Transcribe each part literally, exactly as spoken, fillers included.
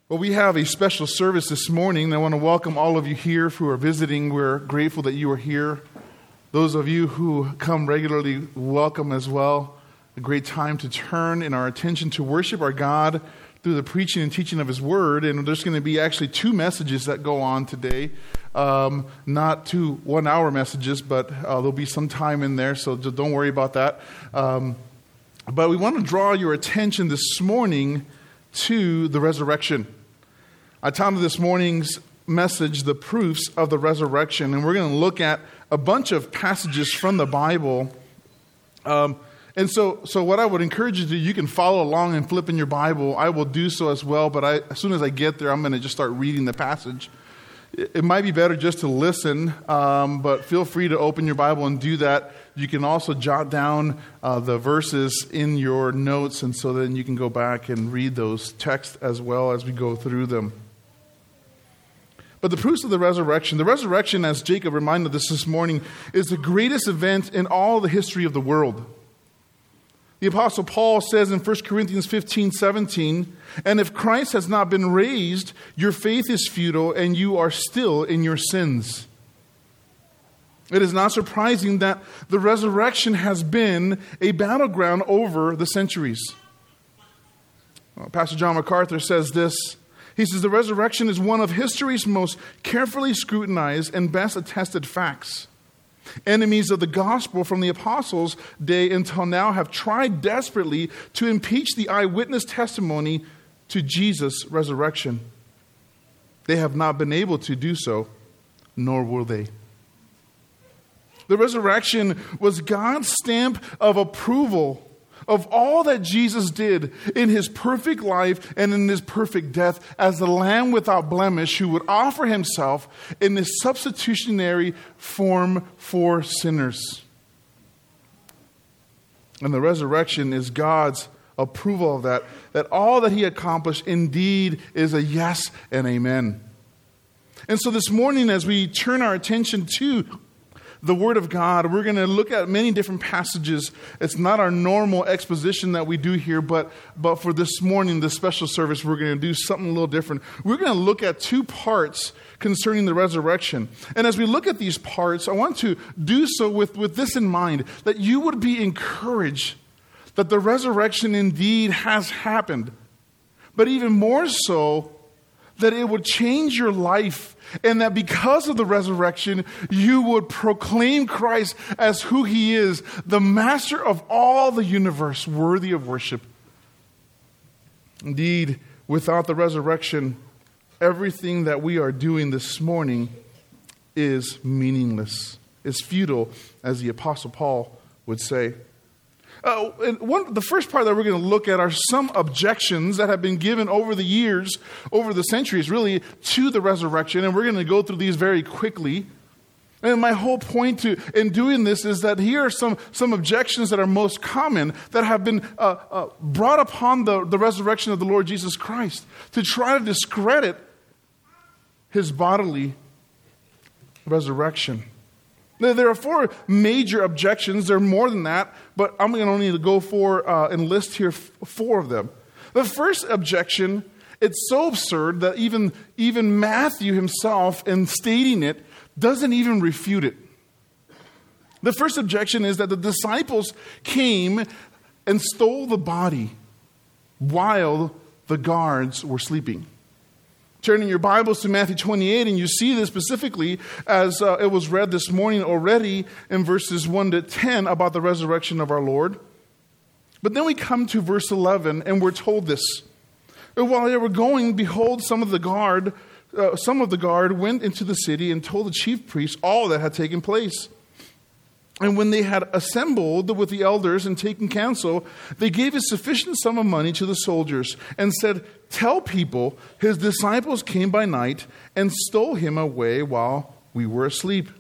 Well, we have a special service this morning. I want to welcome all of you here who are visiting. We're grateful that you are here. Those of you who come regularly, welcome as well. A great time to turn in our attention to worship our God through the preaching and teaching of His Word. And there's going to be actually two messages that go on today. Um, not two one-hour messages, but uh, there'll be some time in there, so just don't worry about that. Um, but we want to draw your attention this morning to the resurrection. I titled this morning's message, The Proofs of the Resurrection, and we're going to look at a bunch of passages from the Bible. Um, and so so what I would encourage you to do, you can follow along and flip in your Bible. I will do so as well, but I, as soon as I get there, I'm going to just start reading the passage. It, it might be better just to listen, um, but feel free to open your Bible and do that. You can also jot down uh, the verses in your notes, and so then you can go back and read those texts as well as we go through them. But the proofs of the resurrection, the resurrection, as Jacob reminded us this morning, is the greatest event in all the history of the world. The Apostle Paul says in First Corinthians fifteen seventeen, "And if Christ has not been raised, your faith is futile and you are still in your sins." It is not surprising that the resurrection has been a battleground over the centuries. Well, Pastor John MacArthur says this. He says, "The resurrection is one of history's most carefully scrutinized and best attested facts. Enemies of the gospel from the apostles' day until now have tried desperately to impeach the eyewitness testimony to Jesus' resurrection. They have not been able to do so, nor will they." The resurrection was God's stamp of approval of all that Jesus did in His perfect life and in His perfect death as the Lamb without blemish who would offer Himself in this substitutionary form for sinners. And the resurrection is God's approval of that, that all that He accomplished indeed is a yes and amen. And so this morning, as we turn our attention to the Word of God, we're going to look at many different passages. It's not our normal exposition that we do here, but, but for this morning, this special service, we're going to do something a little different. We're going to look at two parts concerning the resurrection. And as we look at these parts, I want to do so with, with this in mind, that you would be encouraged that the resurrection indeed has happened, but even more so, that it would change your life, and that because of the resurrection, you would proclaim Christ as who He is, the master of all the universe, worthy of worship. Indeed, without the resurrection, everything that we are doing this morning is meaningless, is futile, as the Apostle Paul would say. Uh, and one, the first part that we're going to look at are some objections that have been given over the years, over the centuries, really, to the resurrection. And we're going to go through these very quickly. And my whole point to in doing this is that here are some, some objections that are most common that have been uh, uh, brought upon the, the resurrection of the Lord Jesus Christ to try to discredit His bodily resurrection. There are four major objections. There are more than that, but I'm going to only go for uh, and list here f- four of them. The first objection, it's so absurd that even, even Matthew himself, in stating it, doesn't even refute it. The first objection is that the disciples came and stole the body while the guards were sleeping. Turning your Bibles to Matthew twenty-eight, and you see this specifically as uh, it was read this morning already in verses one to ten about the resurrection of our Lord. But then we come to verse eleven, and we're told this. And while they were going, behold, some of the guard, uh, some of the guard went into the city and told the chief priests all that had taken place. And when they had assembled with the elders and taken counsel, they gave a sufficient sum of money to the soldiers and said, "Tell people His disciples came by night and stole Him away while we were asleep.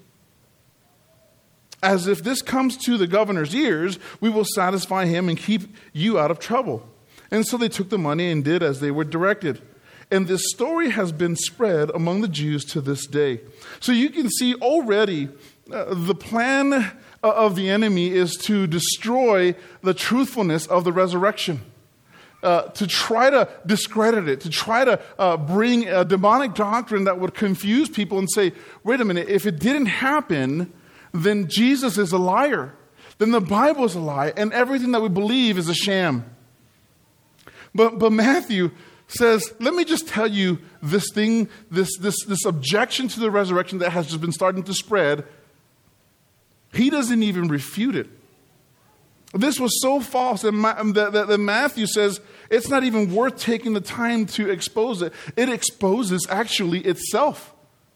As if this comes to the governor's ears, we will satisfy him and keep you out of trouble." And so they took the money and did as they were directed. And this story has been spread among the Jews to this day. So you can see already uh, the plan of the enemy is to destroy the truthfulness of the resurrection. uh, to try to discredit it, to try to uh, bring a demonic doctrine that would confuse people and say, wait a minute, if it didn't happen, then Jesus is a liar. Then the Bible is a lie, and everything that we believe is a sham. But, but Matthew says, let me just tell you this thing, this, this, this objection to the resurrection that has just been starting to spread. He doesn't even refute it. This was so false that, that, that, that Matthew says it's not even worth taking the time to expose it. It exposes actually itself.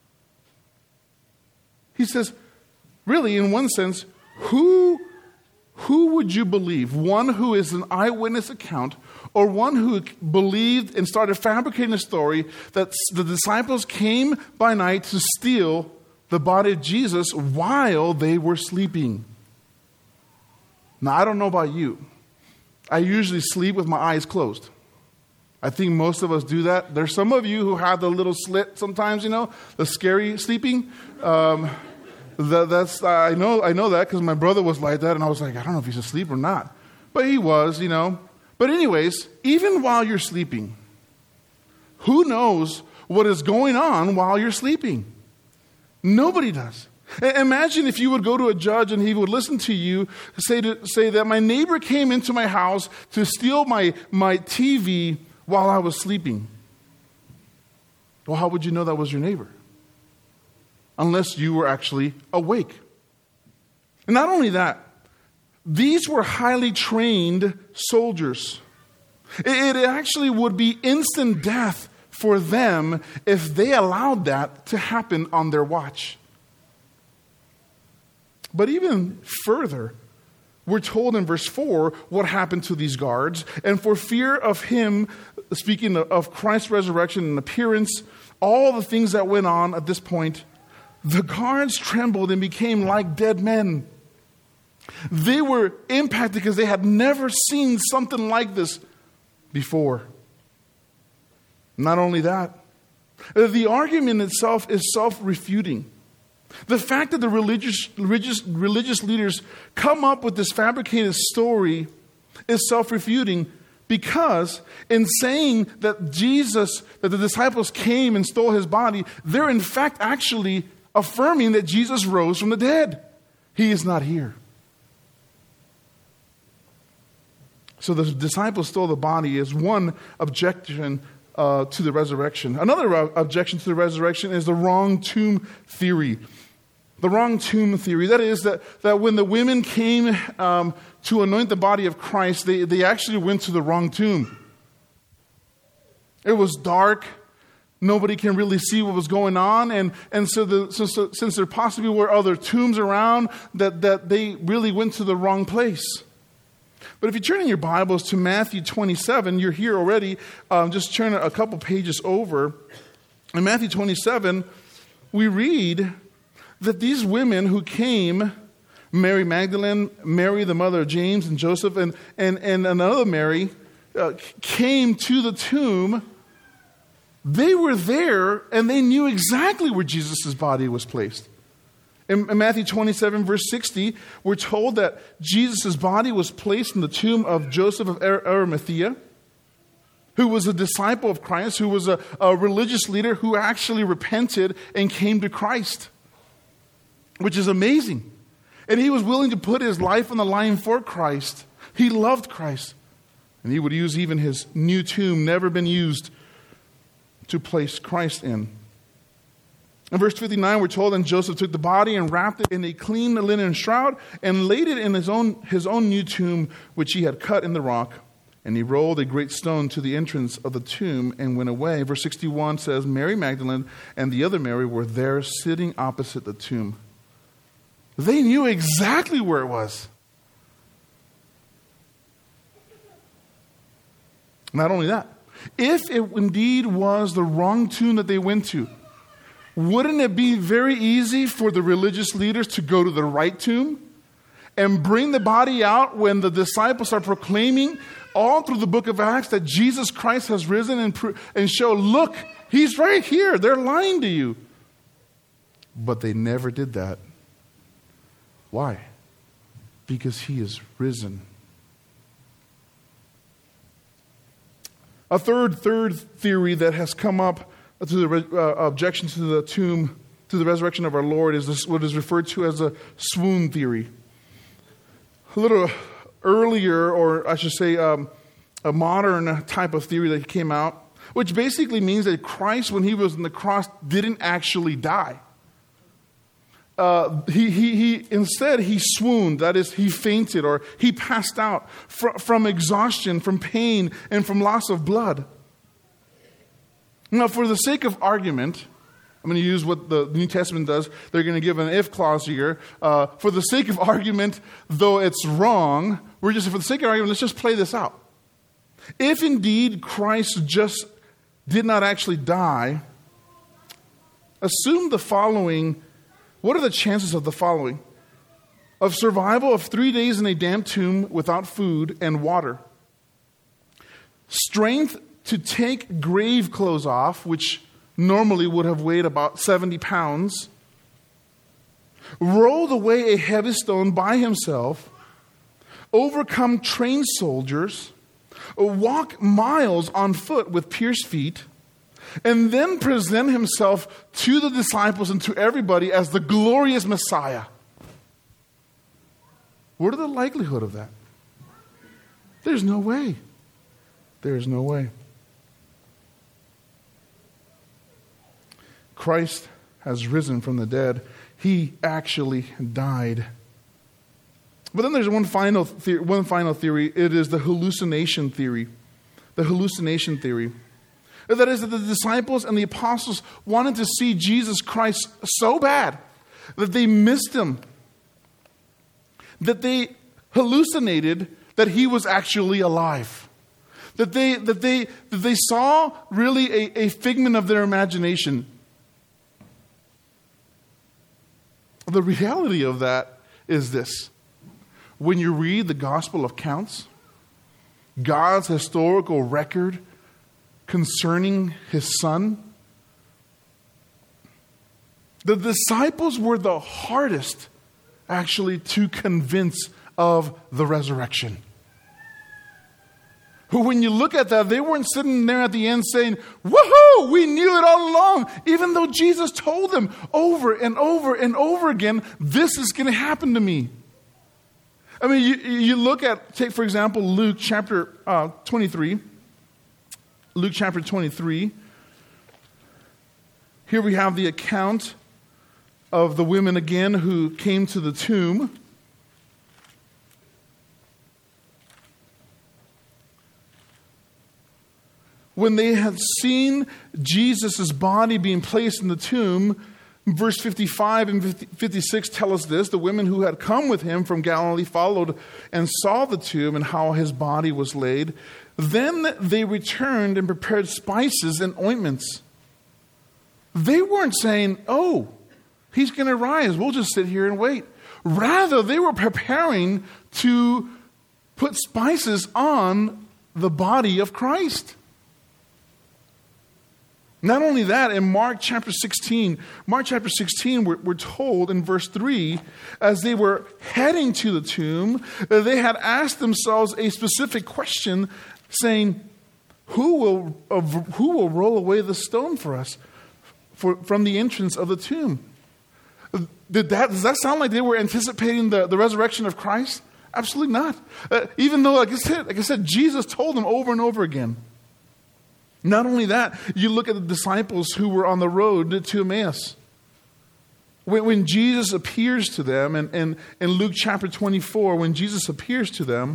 He says, really, in one sense, who, who would you believe? One who is an eyewitness account, or one who believed and started fabricating a story that the disciples came by night to steal the body of Jesus while they were sleeping? Now, I don't know about you. I usually sleep with my eyes closed. I think most of us do that. There's some of you who have the little slit sometimes, you know, the scary sleeping. Um, that, that's I know I know that because my brother was like that, and I was like, I don't know if he's asleep or not. But he was, you know. But anyways, even while you're sleeping, who knows what is going on while you're sleeping? Nobody does. Imagine if you would go to a judge and he would listen to you say to, say that my neighbor came into my house to steal my, my T V while I was sleeping. Well, how would you know that was your neighbor? Unless you were actually awake. And not only that, these were highly trained soldiers. It, it actually would be instant death for them if they allowed that to happen on their watch. But even further, we're told in verse four what happened to these guards. And for fear of him, speaking of Christ's resurrection and appearance, all the things that went on at this point, the guards trembled and became like dead men. They were impacted because they had never seen something like this before. Not only that, the argument itself is self-refuting. The fact that the religious, religious, religious leaders come up with this fabricated story is self-refuting because in saying that Jesus, that the disciples came and stole his body, they're in fact actually affirming that Jesus rose from the dead. He is not here. So the disciples stole the body is one objection uh, to the resurrection. Another objection to the resurrection is the wrong tomb theory. The wrong tomb theory. That is that, that when the women came um, to anoint the body of Christ, they, they actually went to the wrong tomb. It was dark. Nobody can really see what was going on. And, and so, the, so, so since there possibly were other tombs around, that, that they really went to the wrong place. But if you turn in your Bibles to Matthew twenty-seven, you're here already. Um, just turn a couple pages over. In Matthew twenty-seven, we read that these women who came, Mary Magdalene, Mary the mother of James and Joseph, and, and, and another Mary, uh, came to the tomb. They were there and they knew exactly where Jesus' body was placed. In, in Matthew twenty-seven, verse sixty, we're told that Jesus' body was placed in the tomb of Joseph of Arimathea, who was a disciple of Christ, who was a, a religious leader who actually repented and came to Christ, which is amazing. And he was willing to put his life on the line for Christ. He loved Christ. And he would use even his new tomb, never been used, to place Christ in. In verse fifty-nine, we're told, and Joseph took the body and wrapped it in a clean linen shroud and laid it in his own, his own new tomb, which he had cut in the rock. And he rolled a great stone to the entrance of the tomb and went away. Verse sixty-one says, Mary Magdalene and the other Mary were there sitting opposite the tomb. They knew exactly where it was. Not only that, if it indeed was the wrong tomb that they went to, wouldn't it be very easy for the religious leaders to go to the right tomb and bring the body out when the disciples are proclaiming all through the book of Acts that Jesus Christ has risen and, pro- and show, look, he's right here. They're lying to you. But they never did that. Why? Because he is risen. A third, third theory that has come up to the uh, objection to the tomb, to the resurrection of our Lord, is this, what is referred to as a swoon theory. A little earlier, or I should say um, a modern type of theory that came out, which basically means that Christ, when he was on the cross, didn't actually die. Uh, he, he, he, instead, he swooned, that is, he fainted, or he passed out fr- from exhaustion, from pain, and from loss of blood. Now, for the sake of argument, I'm going to use what the New Testament does. They're going to give an if clause here. Uh, for the sake of argument, though it's wrong, we're just, for the sake of argument, let's just play this out. If indeed Christ just did not actually die, assume the following. What are the chances of the following? Of survival of three days in a damp tomb without food and water. Strength to take grave clothes off, which normally would have weighed about seventy pounds. Rolled away a heavy stone by himself. Overcome trained soldiers. Walk miles on foot with pierced feet. And then present himself to the disciples and to everybody as the glorious Messiah. What are the likelihood of that? There's no way. There's no way. Christ has risen from the dead. He actually died. But then there's one final theory, one final theory. It is the hallucination theory. The hallucination theory. That is that the disciples and the apostles wanted to see Jesus Christ so bad that they missed him. That they hallucinated that he was actually alive. That they, that they, that they saw really a, a figment of their imagination. The reality of that is this. When you read the Gospel accounts, God's historical record concerning his son, the disciples were the hardest actually to convince of the resurrection. When you look at that, they weren't sitting there at the end saying, woohoo, we knew it all along, even though Jesus told them over and over and over again, this is going to happen to me. I mean, you, you look at, take for example, Luke chapter uh, twenty-three. Luke chapter twenty-three. Here we have the account of the women again who came to the tomb. When they had seen Jesus' body being placed in the tomb, verse fifty-five and fifty-six tell us this. The women who had come with him from Galilee followed and saw the tomb and how his body was laid. Then they returned and prepared spices and ointments. They weren't saying, oh, he's going to rise. We'll just sit here and wait. Rather, they were preparing to put spices on the body of Christ. Not only that, in Mark chapter sixteen, Mark chapter sixteen, we're, we're told in verse three, as they were heading to the tomb, they had asked themselves a specific question, saying, who will, uh, who will roll away the stone for us for, from the entrance of the tomb? Did that, does that sound like they were anticipating the, the resurrection of Christ? Absolutely not. Uh, even though, like I said, like I said, Jesus told them over and over again. Not only that, you look at the disciples who were on the road to Emmaus. When, when Jesus appears to them, and, and in Luke chapter twenty-four, when Jesus appears to them,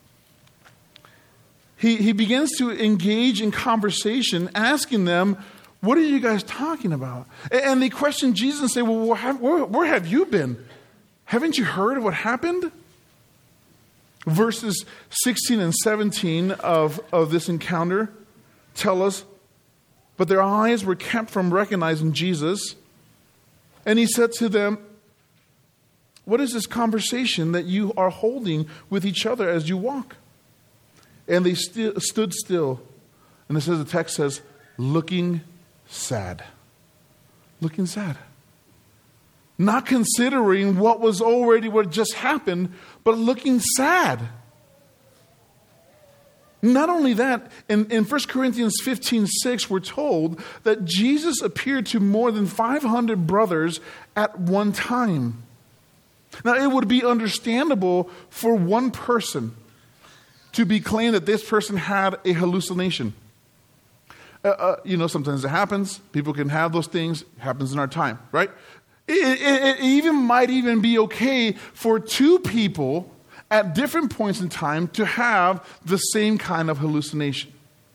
he, he begins to engage in conversation, asking them, what are you guys talking about? And, and they question Jesus and say, well, where have, where, where have you been? Haven't you heard of what happened? Verses sixteen and seventeen of, of this encounter tell us, but their eyes were kept from recognizing Jesus. And he said to them, what is this conversation that you are holding with each other as you walk? And they st- stood still. And it says, the text says, looking sad. Looking sad. Not considering what was already, what just happened, but looking sad. Not only that, in, in First Corinthians fifteen six, we're told that Jesus appeared to more than five hundred brothers at one time. Now, it would be understandable for one person to be claimed that this person had a hallucination. Uh, uh, you know, sometimes it happens. People can have those things. It happens in our time, right? It, it, it even might even be okay for two people at different points in time to have the same kind of hallucination.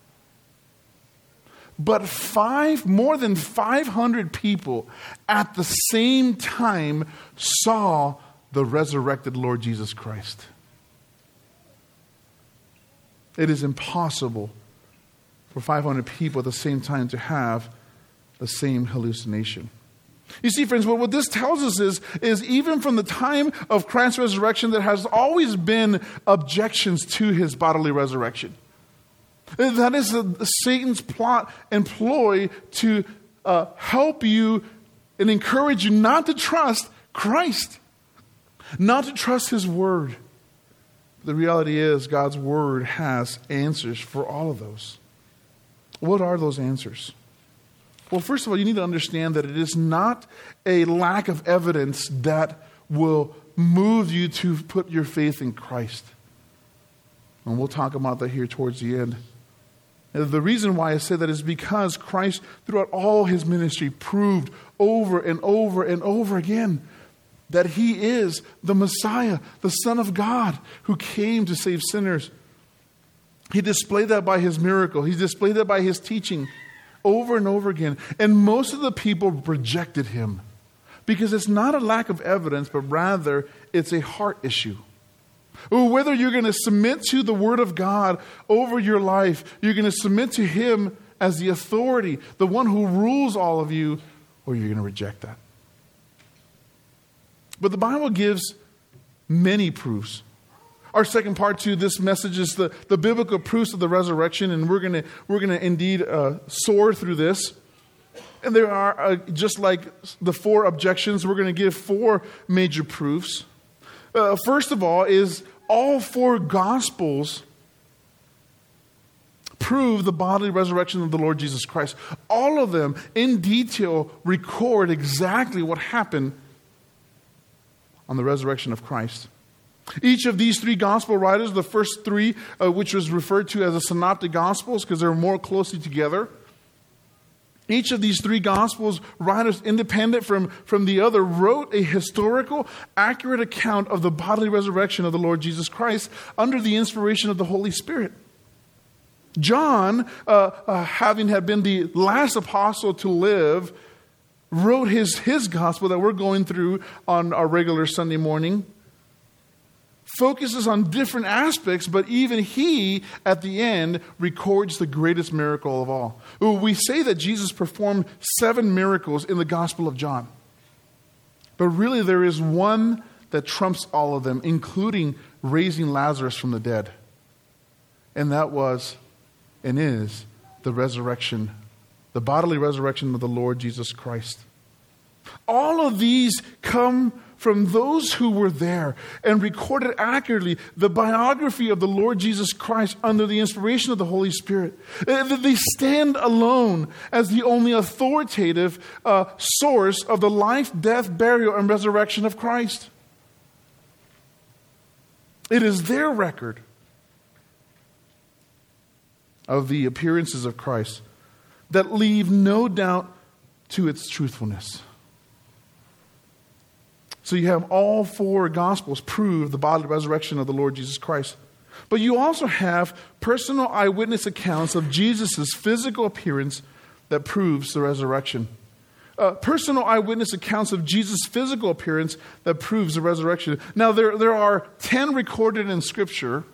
But five, more than five hundred people at the same time saw the resurrected Lord Jesus Christ. It is impossible for five hundred people at the same time to have the same hallucination. You see, friends, what this tells us is, is even from the time of Christ's resurrection, there has always been objections to his bodily resurrection. That is a, Satan's plot and ploy to uh, help you and encourage you not to trust Christ, not to trust his word. The reality is God's word has answers for all of those. What are those answers? Well, first of all, you need to understand that it is not a lack of evidence that will move you to put your faith in Christ. And we'll talk about that here towards the end. And the reason why I say that is because Christ, throughout all his ministry, proved over and over and over again that he is the Messiah, the Son of God, who came to save sinners. He displayed that by his miracle. He displayed that by his teaching over and over again. And most of the people rejected him because it's not a lack of evidence, but rather it's a heart issue. Whether you're going to submit to the Word of God over your life, you're going to submit to him as the authority, the one who rules all of you, or you're going to reject that. But the Bible gives many proofs. Our second part to this message is the, the biblical proofs of the resurrection, and we're going to we're going to indeed uh, soar through this. And there are, uh, just like the four objections, we're going to give four major proofs. Uh, first of all is all four Gospels prove the bodily resurrection of the Lord Jesus Christ. All of them in detail record exactly what happened on the resurrection of Christ. Each of these three gospel writers, the first three, uh, which was referred to as the synoptic gospels because they're more closely together. Each of these three gospels writers, independent from, from the other, wrote a historical, accurate account of the bodily resurrection of the Lord Jesus Christ under the inspiration of the Holy Spirit. John, uh, uh, having had been the last apostle to live, wrote his, his gospel that we're going through on our regular Sunday morning. Focuses on different aspects, but even he, at the end, records the greatest miracle of all. We say that Jesus performed seven miracles in the Gospel of John. But really there is one that trumps all of them, including raising Lazarus from the dead. And that was and is the resurrection, the bodily resurrection of the Lord Jesus Christ. All of these come from those who were there and recorded accurately the biography of the Lord Jesus Christ under the inspiration of the Holy Spirit. They stand alone as the only authoritative uh, source of the life, death, burial, and resurrection of Christ. It is their record of the appearances of Christ that leave no doubt to its truthfulness. So you have all four Gospels prove the bodily resurrection of the Lord Jesus Christ. But you also have personal eyewitness accounts of Jesus' physical appearance that proves the resurrection. Uh, personal eyewitness accounts of Jesus' physical appearance that proves the resurrection. Now there, there are ten recorded in Scripture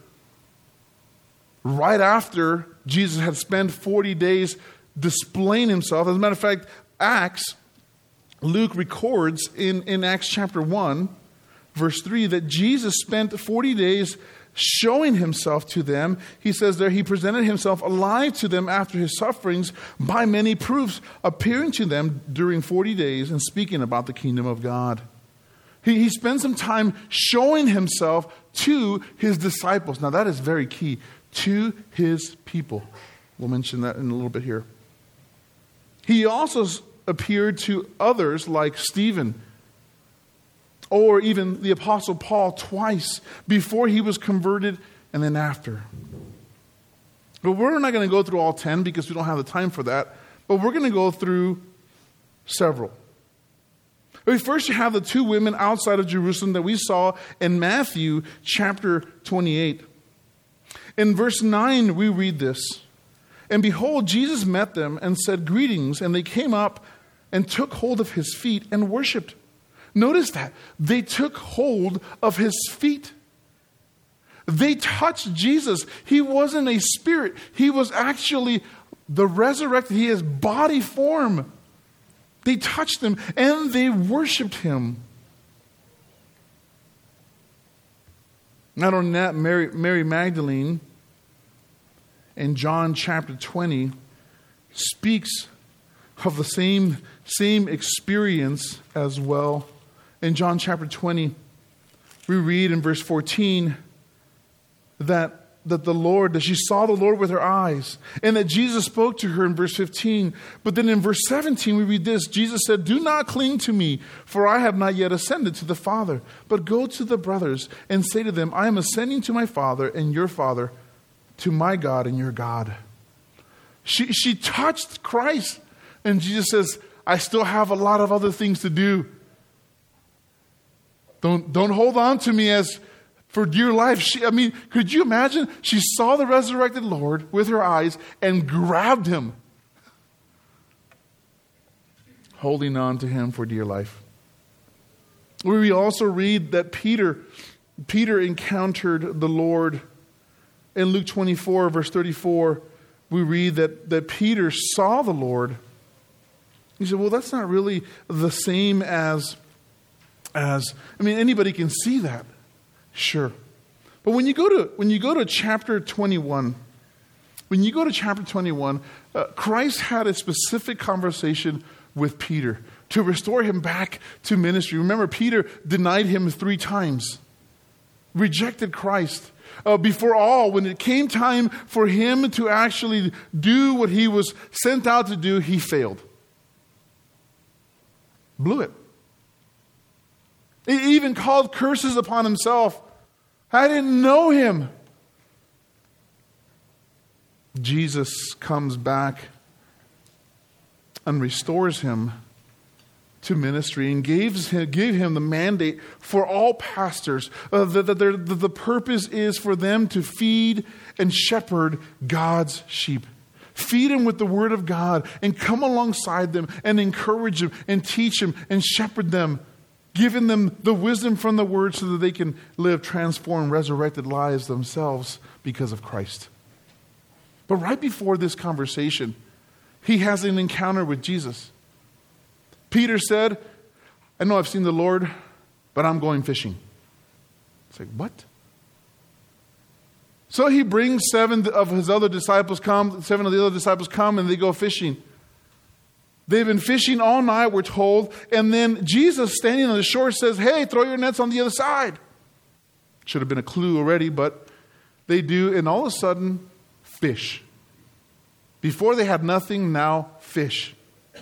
right after Jesus had spent forty days displaying himself. As a matter of fact, Acts Luke records in, in Acts chapter one, verse three, that Jesus spent forty days showing himself to them. He says there, he presented himself alive to them after his sufferings by many proofs, appearing to them during forty days and speaking about the kingdom of God. He, he spent some time showing himself to his disciples. Now that is very key. to his people. We'll mention that in a little bit here. He also appeared to others like Stephen, or even the Apostle Paul twice, before he was converted and then after. But we're not going to go through all ten because we don't have the time for that. But we're going to go through several. First, you have the two women outside of Jerusalem that we saw in Matthew chapter twenty-eight. In verse nine, we read this. And behold, Jesus met them and said, "Greetings." And they came up and took hold of his feet and worshipped. Notice that. They took hold of his feet. They touched Jesus. He wasn't a spirit. He was actually the resurrected. He has body form. They touched him and they worshiped him. Not only that, Mary, Mary Magdalene in John chapter twenty speaks of the same, same experience as well. In John chapter twenty, we read in verse fourteen that that the Lord, that she saw the Lord with her eyes, and that Jesus spoke to her in verse fifteen. But then in verse seventeen, we read this. Jesus said, "Do not cling to me, for I have not yet ascended to the Father, but go to the brothers and say to them, I am ascending to my Father and your Father, to my God and your God." She, she touched Christ, and Jesus says, "I still have a lot of other things to do. Don't, don't hold on to me as for dear life." She, I mean, could you imagine? She saw the resurrected Lord with her eyes and grabbed him, holding on to him for dear life. We also read that Peter, Peter encountered the Lord. In Luke twenty-four, verse thirty-four, we read that, that Peter saw the Lord. He said, well, that's not really the same as, as, I mean, anybody can see that. Sure. But when you go to when you go to chapter twenty-one, when you go to chapter twenty-one, uh, Christ had a specific conversation with Peter to restore him back to ministry. Remember, Peter denied him three times, rejected Christ. Uh, before all, when it came time for him to actually do what he was sent out to do, he failed. Blew it. He even called curses upon himself. I didn't know him. Jesus comes back and restores him to ministry and gave him, gave him the mandate for all pastors. Uh, that the, the, the purpose is for them to feed and shepherd God's sheep. Feed them with the word of God and come alongside them and encourage them and teach them and shepherd them, giving them the wisdom from the word so that they can live transformed, resurrected lives themselves because of Christ. But right before this conversation, he has an encounter with Jesus. Peter said, I know I've seen the Lord, but I'm going fishing. It's like, what? So he brings seven of his other disciples come, seven of the other disciples come and they go fishing. They've been fishing all night, we're told. And then Jesus, standing on the shore, says, hey, throw your nets on the other side. Should have been a clue already, but they do. And all of a sudden, fish. Before they had nothing, now fish.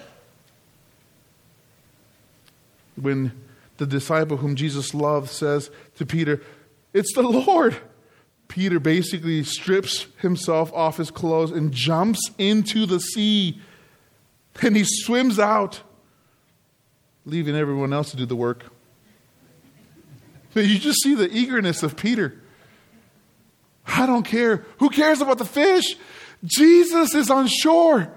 When the disciple whom Jesus loved says to Peter, it's the Lord. Peter basically strips himself off his clothes and jumps into the sea. And he swims out, leaving everyone else to do the work. But you just see the eagerness of Peter. I don't care. Who cares about the fish? Jesus is on shore.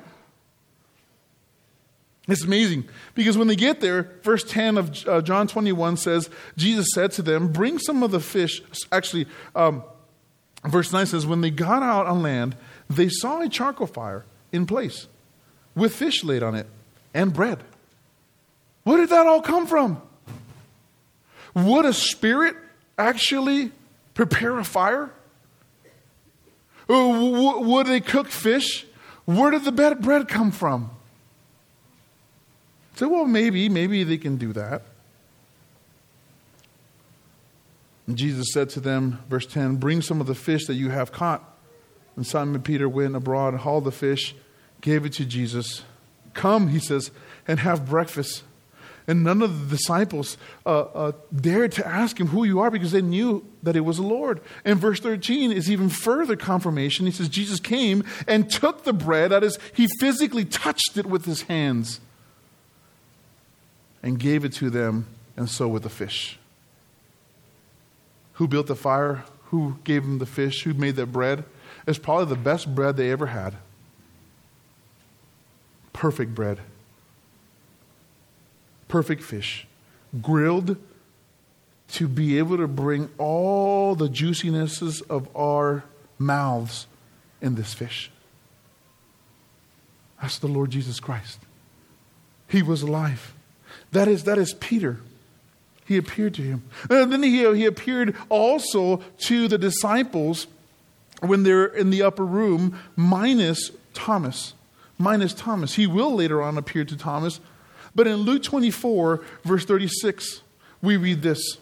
It's amazing because when they get there, verse ten of uh, John twenty-one says, Jesus said to them, bring some of the fish. Actually, um, verse nine says, when they got out on land, they saw a charcoal fire in place with fish laid on it and bread. Where did that all come from? Would a spirit actually prepare a fire? Or would they cook fish? Where did the bread come from? So, well, maybe, maybe they can do that. And Jesus said to them, verse ten, bring some of the fish that you have caught. And Simon Peter went abroad, hauled the fish, gave it to Jesus. Come, he says, and have breakfast. And none of the disciples uh, uh, dared to ask him who you are, because they knew that it was the Lord. And verse thirteen is even further confirmation. He says, Jesus came and took the bread. That is, he physically touched it with his hands and gave it to them, and so with the fish. Who built the fire? Who gave them the fish? Who made that bread? It's probably the best bread they ever had. Perfect bread. Perfect fish. Grilled to be able to bring all the juicinesses of our mouths in this fish. That's the Lord Jesus Christ. He was alive. That is, that is Peter. He appeared to him. And then he, he appeared also to the disciples when they're in the upper room, minus Thomas. Minus Thomas. He will later on appear to Thomas. But in Luke twenty-four, verse thirty-six, we read this.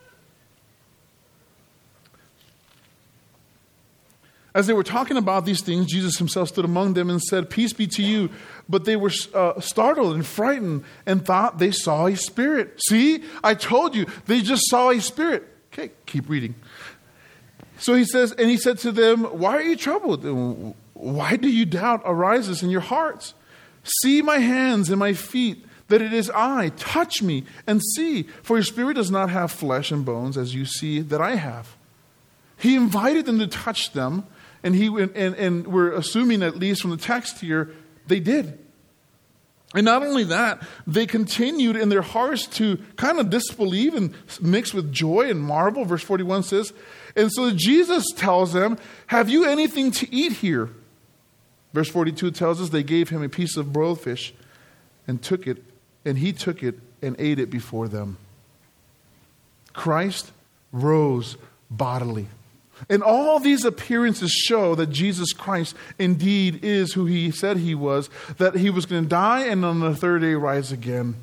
As they were talking about these things, Jesus himself stood among them and said, "Peace be to you." But they were uh, startled and frightened and thought they saw a spirit. See, I told you, they just saw a spirit. Okay, keep reading. So he says, and he said to them, "Why are you troubled? Why do you doubt arises in your hearts? See my hands and my feet, that it is I. Touch me and see, for your spirit does not have flesh and bones as you see that I have." He invited them to touch them, and he and, and we're assuming, at least from the text here, they did. And not only that, they continued in their hearts to kind of disbelieve and mix with joy and marvel. Verse forty-one says, and so Jesus tells them, "Have you anything to eat here?" Verse forty-two tells us they gave him a piece of broiled fish and took it, and he took it and ate it before them. Christ rose bodily. And all these appearances show that Jesus Christ indeed is who he said he was, that he was going to die and on the third day rise again.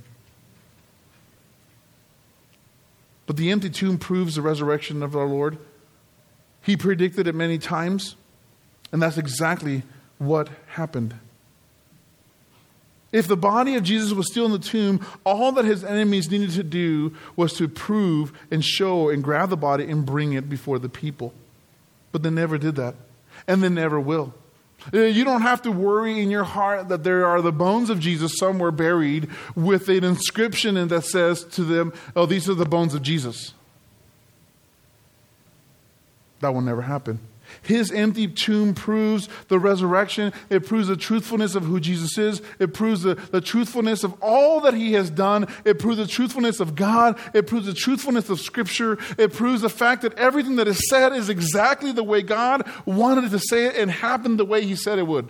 But the empty tomb proves the resurrection of our Lord. He predicted it many times, and that's exactly what happened. If the body of Jesus was still in the tomb, all that his enemies needed to do was to prove and show and grab the body and bring it before the people. But they never did that. And they never will. You don't have to worry in your heart that there are the bones of Jesus somewhere buried with an inscription that says to them, "Oh, these are the bones of Jesus." That will never happen. His empty tomb proves the resurrection. It proves the truthfulness of who Jesus is. It proves the, the truthfulness of all that he has done. It proves the truthfulness of God. It proves the truthfulness of Scripture. It proves the fact that everything that is said is exactly the way God wanted to say it and happened the way he said it would.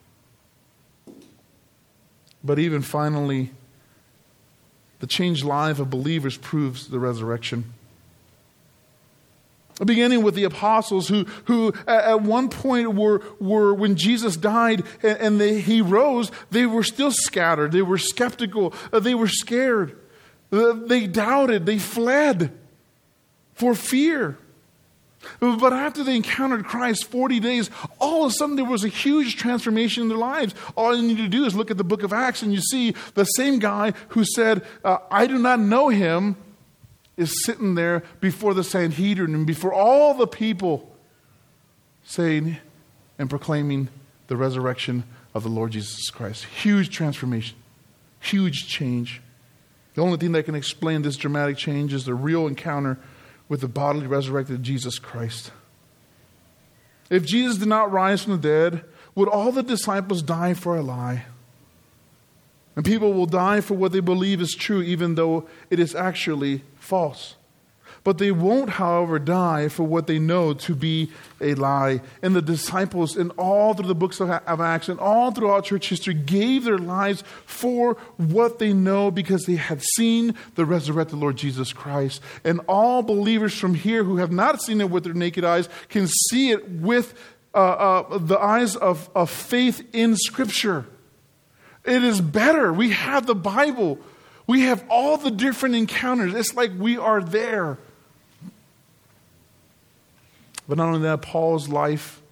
But even finally, the changed life of believers proves the resurrection. Beginning with the apostles who, who at one point were, were when Jesus died and, and they, he rose, they were still scattered. They were skeptical. They were scared. They doubted. They fled for fear. But after they encountered Christ forty days, all of a sudden there was a huge transformation in their lives. All you need to do is look at the book of Acts and you see the same guy who said, uh, "I do not know him," is sitting there before the Sanhedrin and before all the people saying and proclaiming the resurrection of the Lord Jesus Christ. Huge transformation. Huge change. The only thing that can explain this dramatic change is the real encounter with the bodily resurrected Jesus Christ. If Jesus did not rise from the dead, would all the disciples die for a lie? And people will die for what they believe is true, even though it is actually false. But they won't, however, die for what they know to be a lie. And the disciples, in all through the books of Acts and all throughout church history, gave their lives for what they know because they had seen the resurrected Lord Jesus Christ. And all believers from here who have not seen it with their naked eyes can see it with uh, uh, the eyes of, of faith in Scripture. It is better. We have the Bible. We have all the different encounters. It's like we are there. But not only that, Paul's life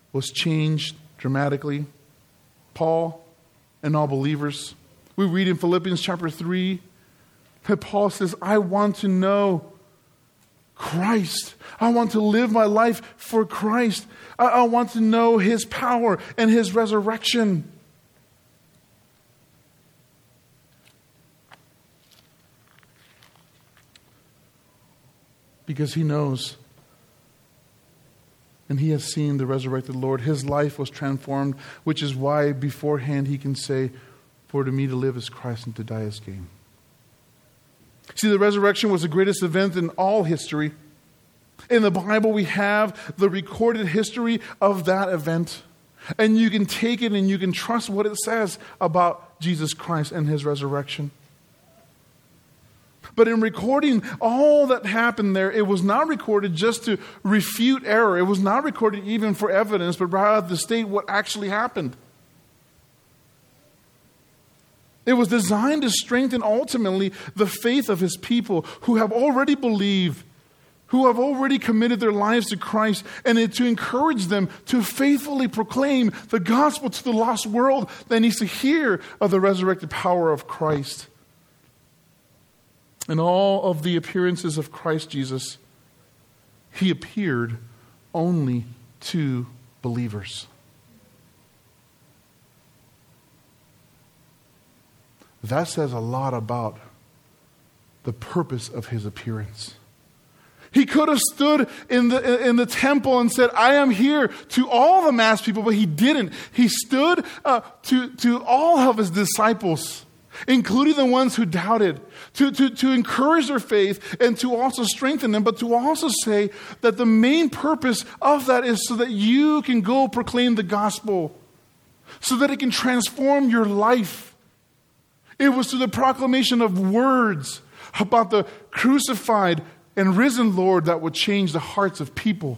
was changed dramatically. Paul and all believers. We read in Philippians chapter three that Paul says, I want to know Christ. I want to live my life for Christ. I, I want to know His power and His resurrection. Because he knows and he has seen the resurrected Lord. His life was transformed, which is why beforehand he can say, for to me to live is Christ and to die is gain. See, the resurrection was the greatest event in all history. In the Bible, we have the recorded history of that event. And you can take it and you can trust what it says about Jesus Christ and His resurrection. But in recording all that happened there, it was not recorded just to refute error. It was not recorded even for evidence, but rather to state what actually happened. It was designed to strengthen ultimately the faith of His people who have already believed, who have already committed their lives to Christ, and to encourage them to faithfully proclaim the gospel to the lost world that needs to hear of the resurrected power of Christ. In all of the appearances of Christ Jesus, He appeared only to believers. That says a lot about the purpose of His appearance. He could have stood in the in the temple and said, I am here to all the mass people, but He didn't. He stood uh, to, to all of His disciples, including the ones who doubted, to, to, to encourage their faith and to also strengthen them, but to also say that the main purpose of that is so that you can go proclaim the gospel, so that it can transform your life. It was through the proclamation of words about the crucified and risen Lord that would change the hearts of people.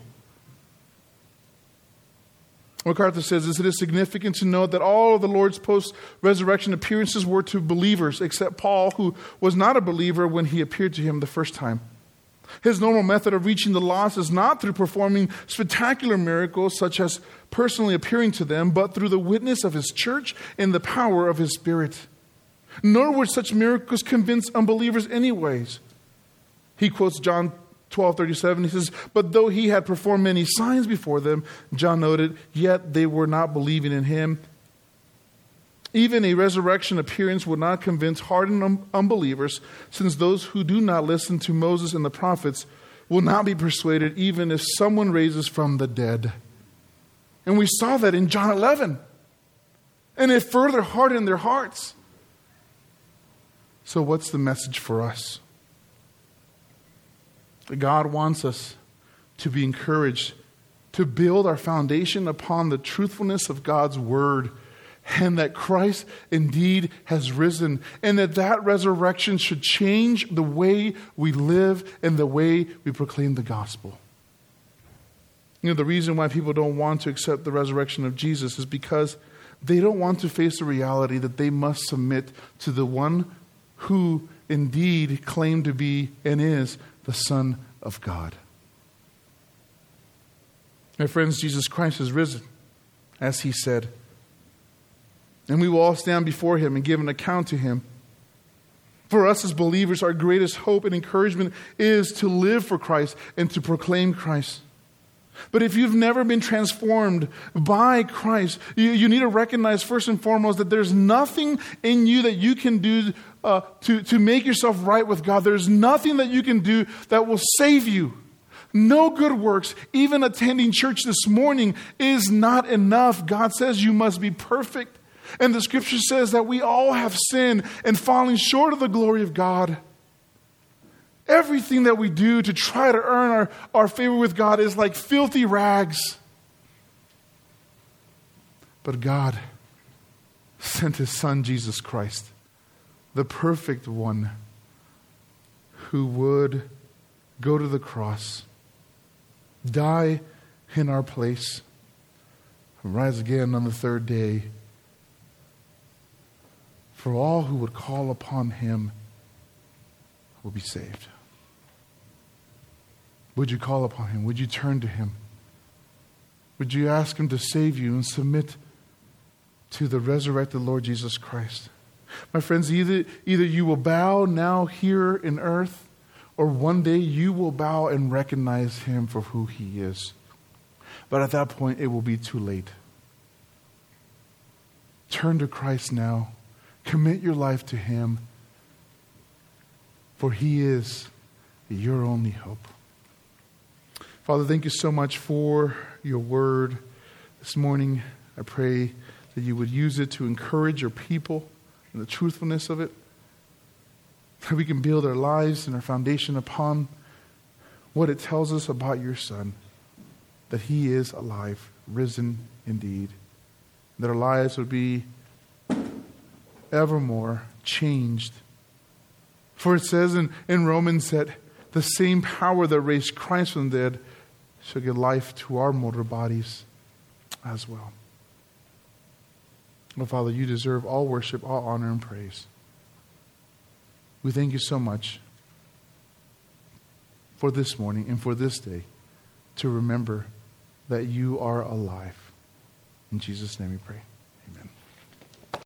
MacArthur says this, it is significant to note that all of the Lord's post-resurrection appearances were to believers, except Paul, who was not a believer when He appeared to him the first time. His normal method of reaching the lost is not through performing spectacular miracles, such as personally appearing to them, but through the witness of His church and the power of His Spirit. Nor would such miracles convince unbelievers anyways. He quotes John twelve thirty-seven. He says, but though He had performed many signs before them, John noted, yet they were not believing in Him. Even a resurrection appearance would not convince hardened un- unbelievers, since those who do not listen to Moses and the prophets will not be persuaded even if someone raises from the dead. And we saw that in John eleven. And it further hardened their hearts. So what's the message for us? God wants us to be encouraged to build our foundation upon the truthfulness of God's word, and that Christ indeed has risen, and that that resurrection should change the way we live and the way we proclaim the gospel. You know, the reason why people don't want to accept the resurrection of Jesus is because they don't want to face the reality that they must submit to the one who indeed claimed to be and is the Son of God. My friends, Jesus Christ has risen, as He said. And we will all stand before Him and give an account to Him. For us as believers, our greatest hope and encouragement is to live for Christ and to proclaim Christ. But if you've never been transformed by Christ, you, you need to recognize first and foremost that there's nothing in you that you can do uh, to, to make yourself right with God. There's nothing that you can do that will save you. No good works, even attending church this morning, is not enough. God says you must be perfect. And the scripture says that we all have sinned and fallen short of the glory of God. Everything that we do to try to earn our, our favor with God is like filthy rags. But God sent His Son, Jesus Christ, the perfect one, who would go to the cross, die in our place, and rise again on the third day, for all who would call upon Him will be saved. Would you call upon Him? Would you turn to Him? Would you ask him to save you and submit to the resurrected Lord Jesus Christ? My friends, either, either you will bow now here in earth, or one day you will bow and recognize him for who he is. But at that point, it will be too late. Turn to Christ now. Commit your life to him, for he is your only hope. Father, thank you so much for your word this morning. I pray that you would use it to encourage your people and the truthfulness of it. That we can build our lives and our foundation upon what it tells us about your Son. That he is alive, risen indeed. That our lives would be evermore changed. For it says in, in Romans that the same power that raised Christ from the dead shall give life to our mortal bodies as well. Oh, Father, you deserve all worship, all honor, and praise. We thank you so much for this morning and for this day to remember that you are alive. In Jesus' name we pray. Amen.